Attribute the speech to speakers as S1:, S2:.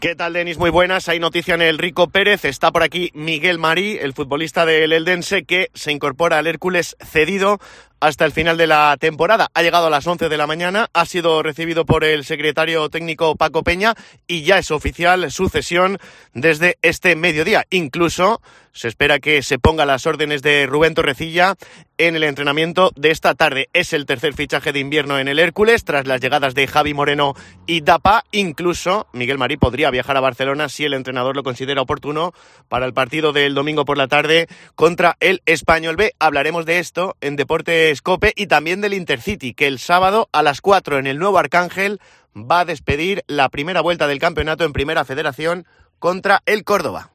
S1: ¿Qué tal, Denis? Muy buenas. Hay noticia en el Rico Pérez. Está por aquí Miguel Marí, el futbolista del Eldense, que se incorpora al Hércules cedido hasta el final de la temporada. Ha llegado a las 11 de la mañana, ha sido recibido por el secretario técnico Paco Peña y ya es oficial su cesión desde este mediodía. Incluso se espera que se ponga las órdenes de Rubén Torrecilla en el entrenamiento de esta tarde. Es el tercer fichaje de invierno en el Hércules, tras las llegadas de Javi Moreno y Dapa. Incluso Miguel Marí podría viajar a Barcelona si el entrenador lo considera oportuno para el partido del domingo por la tarde contra el Español B. Hablaremos de esto en Deportes COPE y también del Intercity, que el sábado a las 4 en el Nuevo Arcángel va a despedir la primera vuelta del campeonato en Primera Federación contra el Córdoba.